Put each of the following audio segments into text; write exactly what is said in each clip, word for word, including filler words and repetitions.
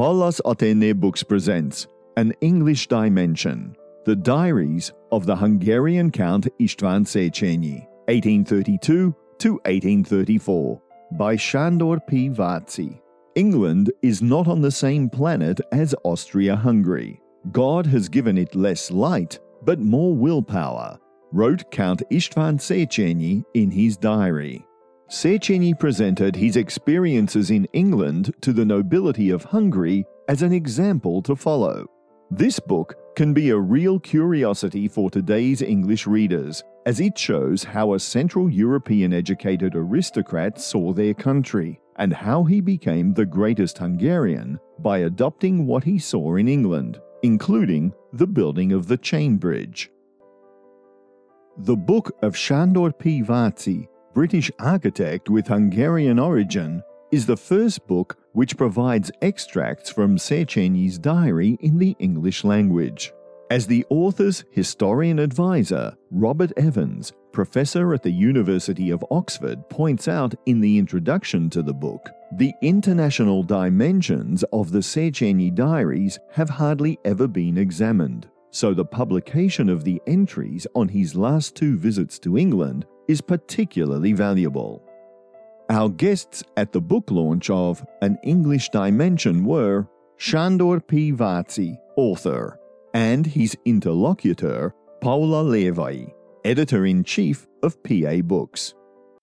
Pallas Athene Books presents An English Dimension, the Diaries of the Hungarian Count István Széchenyi, eighteen thirty-two to eighteen thirty-four, by Sándor P. Váci. England is not on the same planet as Austria-Hungary. God has given it less light, but more willpower, wrote Count István Széchenyi in his diary. Széchenyi presented his experiences in England to the nobility of Hungary as an example to follow. This book can be a real curiosity for today's English readers, as it shows how a Central European educated aristocrat saw their country, and how he became the greatest Hungarian by adopting what he saw in England, including the building of the chain bridge. The book of Sándor P. Váci, British architect with Hungarian origin, is the first book which provides extracts from Széchenyi's diary in the English language. As the author's historian advisor, Robert Evans, professor at the University of Oxford, points out in the introduction to the book, the international dimensions of the Széchenyi diaries have hardly ever been examined, so the publication of the entries on his last two visits to England is particularly valuable. Our guests at the book launch of An English Dimension were Sándor P. Váci, author, and his interlocutor, Paula Lévai, editor-in-chief of P A Books.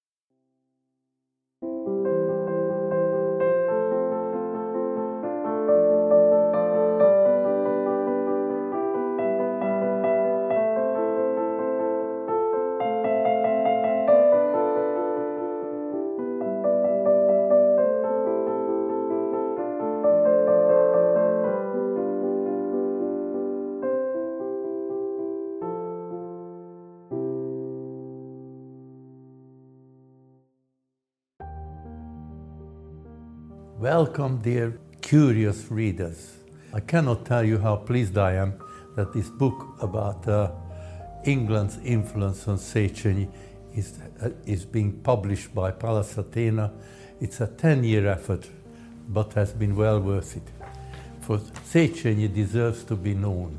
Welcome, dear curious readers. I cannot tell you how pleased I am that this book about uh, England's influence on Széchenyi is, uh, is being published by Pallas Athene. It's a ten-year effort, but has been well worth it. For Széchenyi deserves to be known,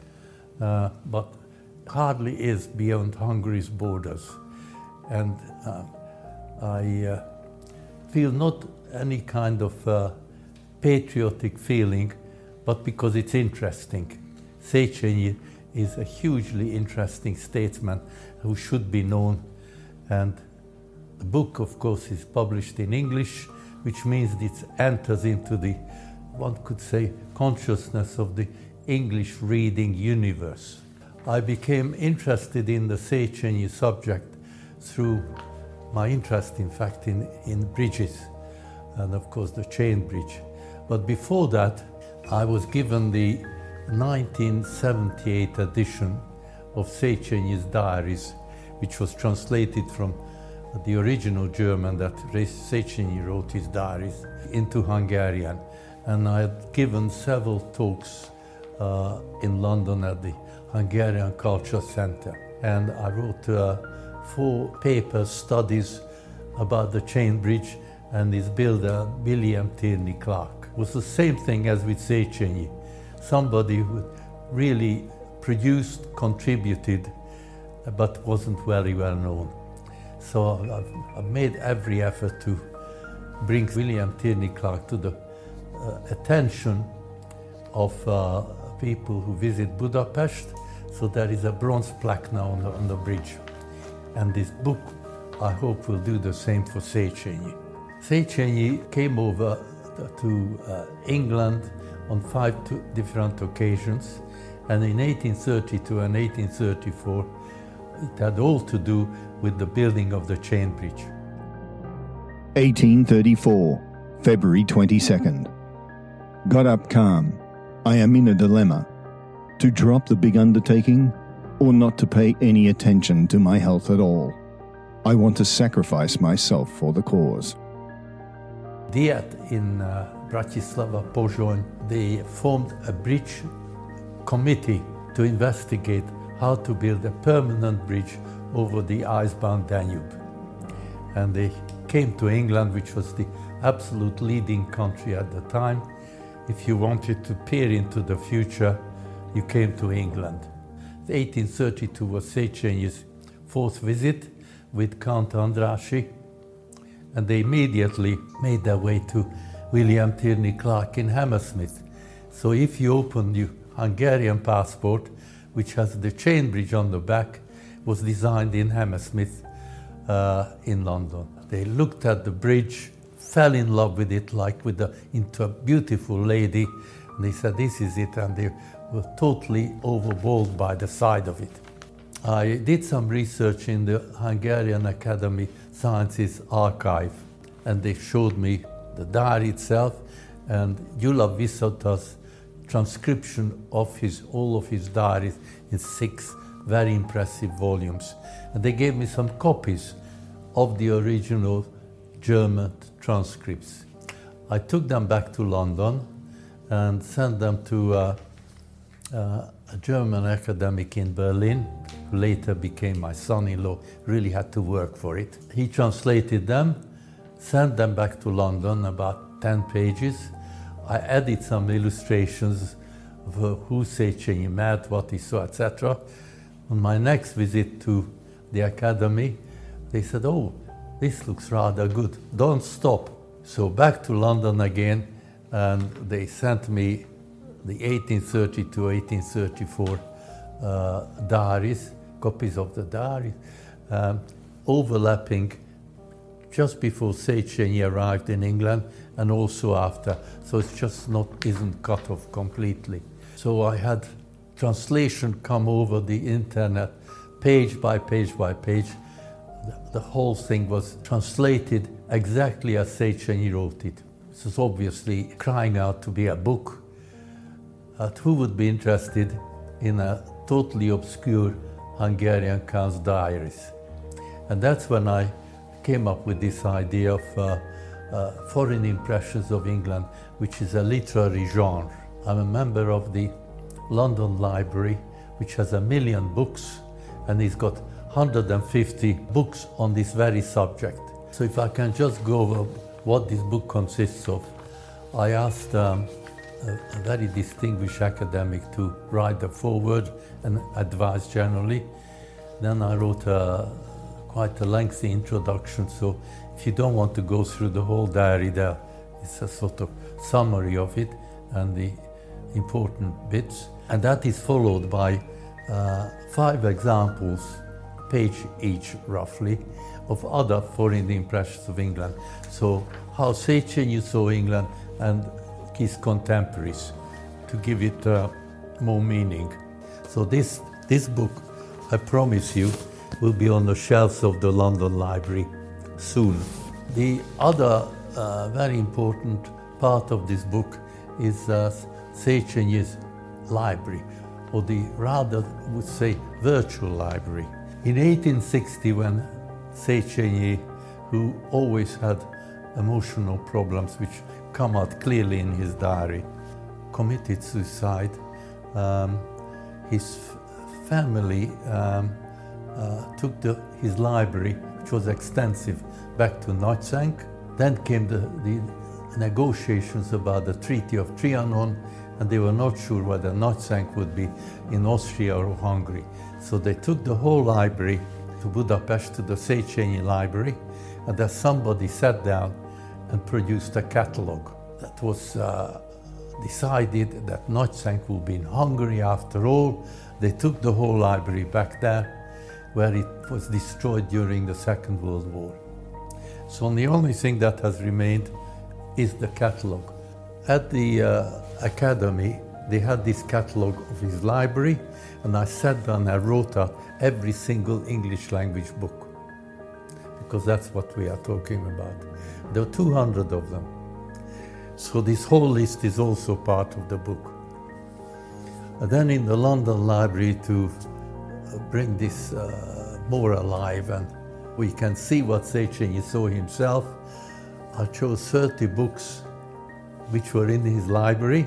uh, but hardly is beyond Hungary's borders. And uh, I uh, feel not any kind of uh, patriotic feeling, but because it's interesting. Széchenyi is a hugely interesting statesman who should be known, and the book, of course, is published in English, which means it enters into the, one could say, consciousness of the English reading universe. I became interested in the Széchenyi subject through my interest, in fact, in, in bridges, and of course the chain bridge. But before that, I was given the nineteen seventy-eight edition of Széchenyi's diaries, which was translated from the original German that Széchenyi wrote his diaries into Hungarian. And I had given several talks uh, in London at the Hungarian Culture Center. And I wrote uh, four papers, studies about the chain bridge, and his builder, William Tierney Clark. It was the same thing as with Széchenyi, somebody who really produced, contributed, but wasn't very well known. So I've, I've made every effort to bring William Tierney Clark to the uh, attention of uh, people who visit Budapest. So there is a bronze plaque now on the, on the bridge. And this book, I hope, will do the same for Széchenyi. Széchenyi came over to uh, England on five different occasions, and in eighteen thirty-two and eighteen thirty-four it had all to do with the building of the chain bridge. eighteen thirty-four, February twenty-second. Got up calm. I am in a dilemma. To drop the big undertaking, or not to pay any attention to my health at all. I want to sacrifice myself for the cause. Diet in uh, Bratislava, Pozsony, they formed a bridge committee to investigate how to build a permanent bridge over the icebound Danube. And they came to England, which was the absolute leading country at the time, if you wanted to peer into the future, you came to England. eighteen thirty-two was Széchenyi's fourth visit with Count Andrássy, and they immediately made their way to William Tierney Clark in Hammersmith. So if you open your Hungarian passport, which has the chain bridge on the back, was designed in Hammersmith uh, in London. They looked at the bridge, fell in love with it, like with the, into a beautiful lady, and they said, this is it, and they were totally overwhelmed by the sight of it. I did some research in the Hungarian Academy Sciences archive, and they showed me the diary itself and Gyula Visota's transcription of his, all of his diaries in six very impressive volumes. And they gave me some copies of the original German transcripts. I took them back to London and sent them to uh, uh, a German academic in Berlin, who later became my son-in-law, really had to work for it. He translated them, sent them back to London, about ten pages. I added some illustrations of uh, who Széchenyi met, what he saw, et cetera. On my next visit to the academy, they said, oh, this looks rather good, don't stop. So back to London again, and they sent me the eighteen thirty-two eighteen thirty-four uh, diaries, copies of the diaries, um, overlapping just before Széchenyi arrived in England and also after. So it's just not, isn't cut off completely. So I had translation come over the internet, page by page by page. The whole thing was translated exactly as Széchenyi wrote it. This was obviously crying out to be a book. Uh, who would be interested in a totally obscure Hungarian Count's diaries? And that's when I came up with this idea of uh, uh, Foreign Impressions of England, which is a literary genre. I'm a member of the London Library, which has a million books, and it's got one hundred fifty books on this very subject. So if I can just go over what this book consists of, I asked um, a, a very distinguished academic to write the foreword and advise generally. Then I wrote a, quite a lengthy introduction, so if you don't want to go through the whole diary, there is a sort of summary of it and the important bits. And that is followed by uh, five examples, page each roughly, of other foreign impressions of England. So how Széchenyi saw England and his contemporaries, to give it uh, more meaning. So this, this book, I promise you, will be on the shelves of the London Library soon. The other uh, very important part of this book is uh, Széchenyi's library, or the rather would say virtual library. In eighteen sixty, when Széchenyi, who always had emotional problems which come out clearly in his diary, committed suicide, um, his family um, uh, took the, his library, which was extensive, back to Nagyszánk. Then came the, the negotiations about the Treaty of Trianon, and they were not sure whether Nagyszánk would be in Austria or Hungary. So they took the whole library to Budapest, to the Széchenyi Library, and then somebody sat down and produced a catalogue. That was uh, decided that Nagyszánk would be in Hungary after all. They took the whole library back there, where it was destroyed during the Second World War. So the only thing that has remained is the catalogue. At the uh, academy, they had this catalogue of his library, and I sat down and I wrote out every single English language book, because that's what we are talking about. There were two hundred of them. So this whole list is also part of the book. And then in the London Library, to bring this uh, more alive and we can see what Széchenyi saw himself, I chose thirty books which were in his library,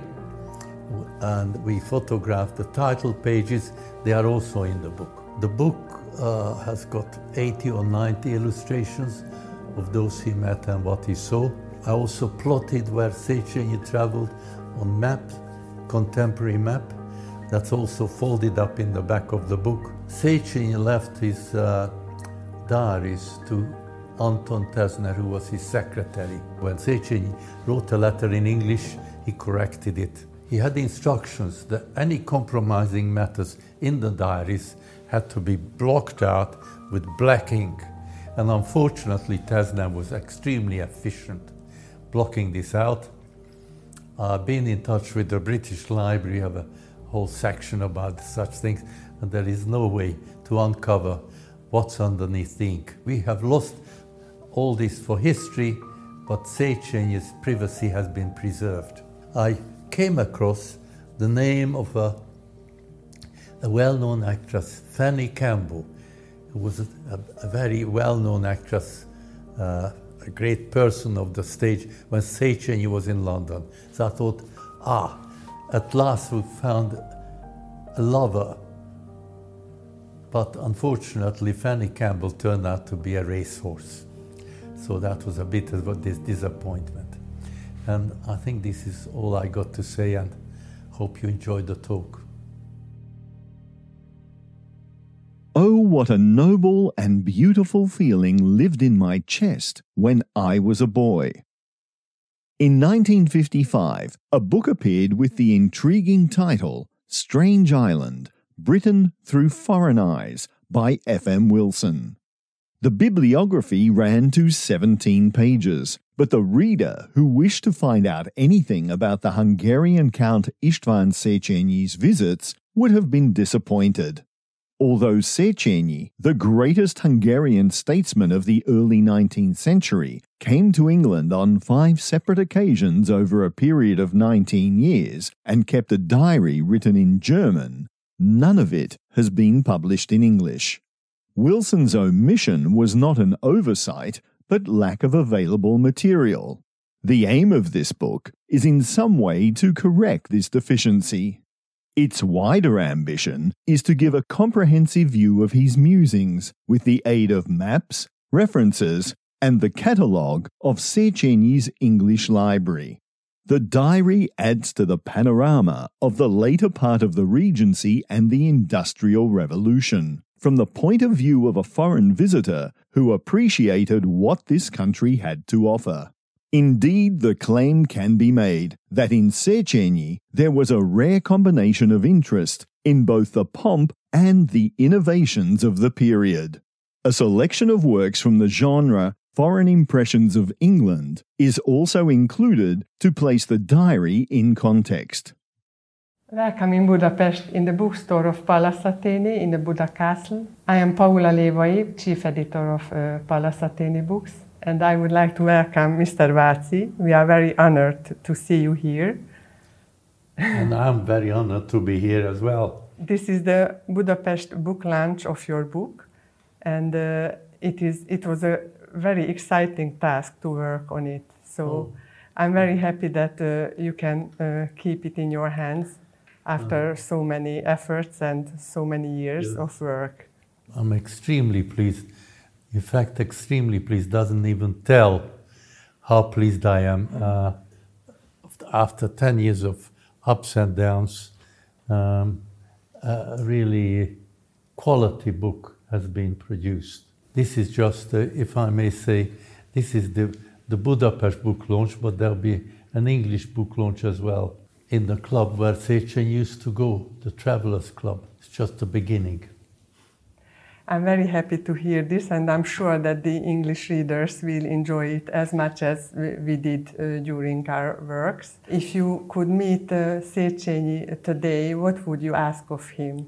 and we photographed the title pages. They are also in the book. The book uh, has got eighty or ninety illustrations of those he met and what he saw. I also plotted where Széchenyi traveled on map, contemporary map, that's also folded up in the back of the book. Széchenyi left his uh, diaries to Anton Tezner, who was his secretary. When Széchenyi wrote a letter in English, he corrected it. He had instructions that any compromising matters in the diaries had to be blocked out with black ink. And unfortunately, Tezner was extremely efficient blocking this out. I've been in touch with the British Library, have a whole section about such things, and there is no way to uncover what's underneath the ink. We have lost all this for history, but Széchenyi's privacy has been preserved. I came across the name of a, a well-known actress, Fanny Campbell, who was a, a, a very well-known actress, uh, a great person of the stage when Széchenyi was in London. So I thought, ah, at last we found a lover. But unfortunately, Fanny Campbell turned out to be a racehorse. So that was a bit of a dis- disappointment. And I think this is all I got to say, and hope you enjoyed the talk. Oh, what a noble and beautiful feeling lived in my chest when I was a boy. In nineteen fifty-five, a book appeared with the intriguing title Strange Island, Britain Through Foreign Eyes by F M Wilson. The bibliography ran to seventeen pages, but the reader who wished to find out anything about the Hungarian Count István Széchenyi's visits would have been disappointed. Although Széchenyi, the greatest Hungarian statesman of the early nineteenth century, came to England on five separate occasions over a period of nineteen years and kept a diary written in German, none of it has been published in English. Wilson's omission was not an oversight, but lack of available material. The aim of this book is in some way to correct this deficiency. Its wider ambition is to give a comprehensive view of his musings with the aid of maps, references, and the catalogue of Széchenyi's English library. The diary adds to the panorama of the later part of the Regency and the Industrial Revolution, from the point of view of a foreign visitor who appreciated what this country had to offer. Indeed, the claim can be made that in Széchenyi there was a rare combination of interest in both the pomp and the innovations of the period. A selection of works from the genre Foreign Impressions of England is also included to place the diary in context. Welcome in Budapest, in the bookstore of Pallas Athény, in the Buda Castle. I am Paula Lévai, chief editor of uh, Pallas Athény Books, and I would like to welcome Mister Váci. We are very honored to see you here. And I'm very honored to be here as well. This is the Budapest book launch of your book, and uh, it is it was a very exciting task to work on it. So oh. I'm very happy that uh, you can uh, keep it in your hands after uh-huh. so many efforts and so many years yes. of work. I'm extremely pleased. In fact, extremely pleased doesn't even tell how pleased I am. Uh, after ten years of ups and downs, um, a really quality book has been produced. This is just, uh, if I may say, this is the, the Budapest book launch, but there'll be an English book launch as well in the club where Széchenyi used to go, the Travelers Club. It's just the beginning. I'm very happy to hear this, and I'm sure that the English readers will enjoy it as much as we, we did uh, during our works. If you could meet uh, Széchenyi today, what would you ask of him?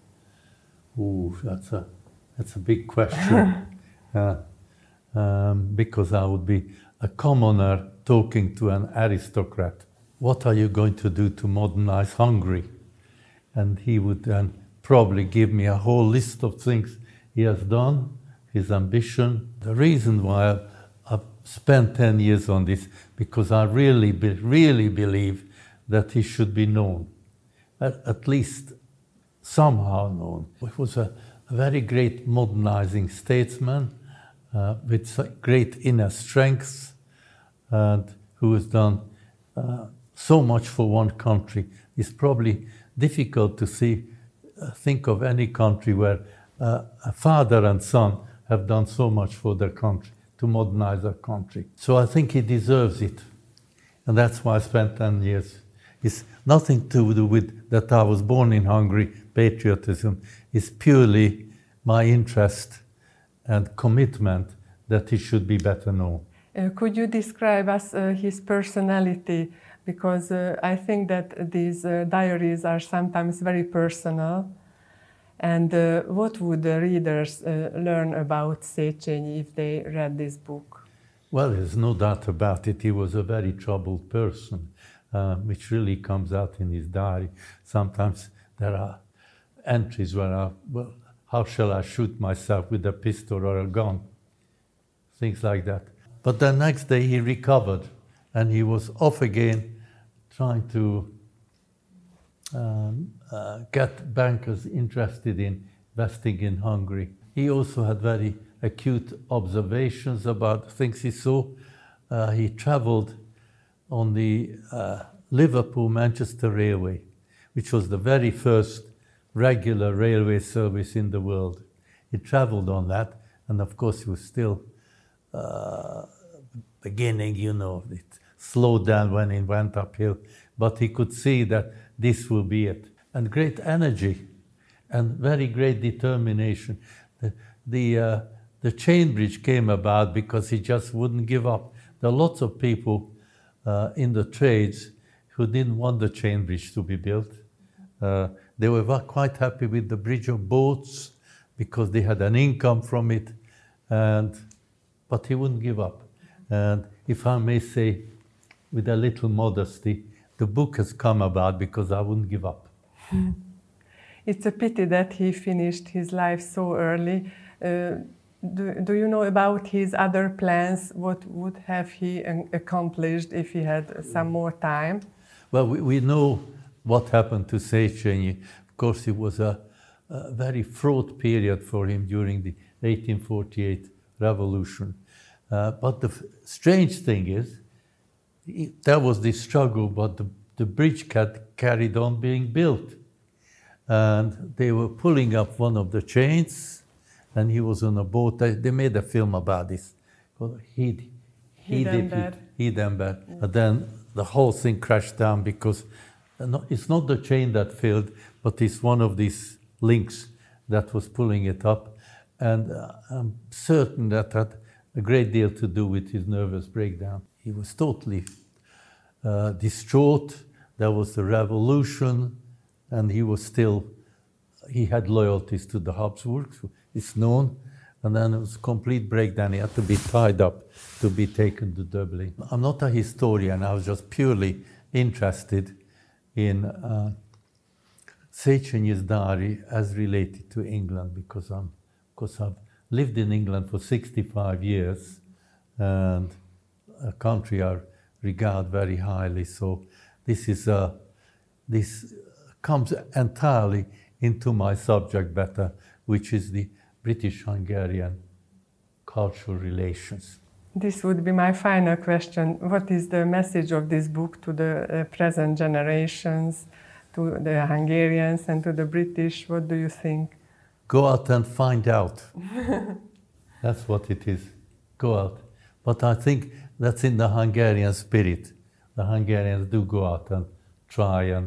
Ooh, that's a that's a big question. uh, um, because I would be a commoner talking to an aristocrat. What are you going to do to modernize Hungary? And he would then probably give me a whole list of things he has done, his ambition. The reason why I've spent ten years on this, because I really, be, really believe that he should be known, at, at least somehow known. He was a, a very great modernizing statesman uh, with great inner strengths, and who has done uh, so much for one country. It's probably difficult to see, uh, think of any country where uh, a father and son have done so much for their country, to modernize their country. So I think he deserves it. And that's why I spent ten years. It's nothing to do with that I was born in Hungary, patriotism. It's purely my interest and commitment that he should be better known. Uh, could you describe us uh, his personality? Because uh, I think that these uh, diaries are sometimes very personal. And uh, what would the readers uh, learn about Széchenyi if they read this book? Well, there's no doubt about it. He was a very troubled person, uh, which really comes out in his diary. Sometimes there are entries where, I, well, how shall I shoot myself with a pistol or a gun? Things like that. But the next day he recovered and he was off again trying to um, uh, get bankers interested in investing in Hungary. He also had very acute observations about things he saw. Uh, he traveled on the uh, Liverpool-Manchester Railway, which was the very first regular railway service in the world. He traveled on that, and of course he was still uh, beginning, you know, it slowed down when it went uphill, but he could see that this will be it. And great energy and very great determination. The, the, uh, the chain bridge came about because he just wouldn't give up. There are lots of people uh, in the trades who didn't want the chain bridge to be built. Uh, they were quite happy with the bridge of boats because they had an income from it, and, but he wouldn't give up. And if I may say, with a little modesty, the book has come about because I wouldn't give up. It's a pity that he finished his life so early. Uh, do, do you know about his other plans? What would have he accomplished if he had some more time? Well, we, we know what happened to Széchenyi. Of course, it was a, a very fraught period for him during the eighteen forty-eight revolution. Uh, but the f- strange thing is, he, there was this struggle, but the, the bridge cat carried on being built. And they were pulling up one of the chains, and he was on a boat. They, they made a film about this. He, he did it. He done bad. Yeah. And then the whole thing crashed down because it's not the chain that failed, but it's one of these links that was pulling it up. And uh, I'm certain that had a great deal to do with his nervous breakdown. He was totally uh, distraught. There was the revolution, and he was still, he had loyalties to the Habsburgs, it's known. And then it was a complete breakdown. He had to be tied up to be taken to Dublin. I'm not a historian. I was just purely interested in uh, Széchenyi's diary as related to England, because I'm, because I've lived in England for sixty-five years, and a country I regard very highly. So this is a, this comes entirely into my subject matter, which is the British-Hungarian cultural relations. This would be my final question. What is the message of this book to the uh, present generations, to the Hungarians and to the British? What do you think? Go out and find out. That's what it is. Go out. But I think that's in the Hungarian spirit. The Hungarians do go out and try and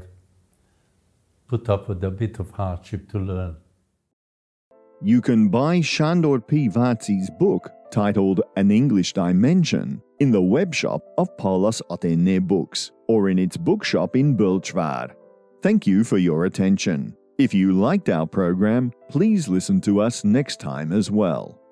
put up with a bit of hardship to learn. You can buy Sándor P. Vácsi's book titled An English Dimension in the webshop of Pallas Athéné Books or in its bookshop in Bölcsvár. Thank you for your attention. If you liked our program, please listen to us next time as well.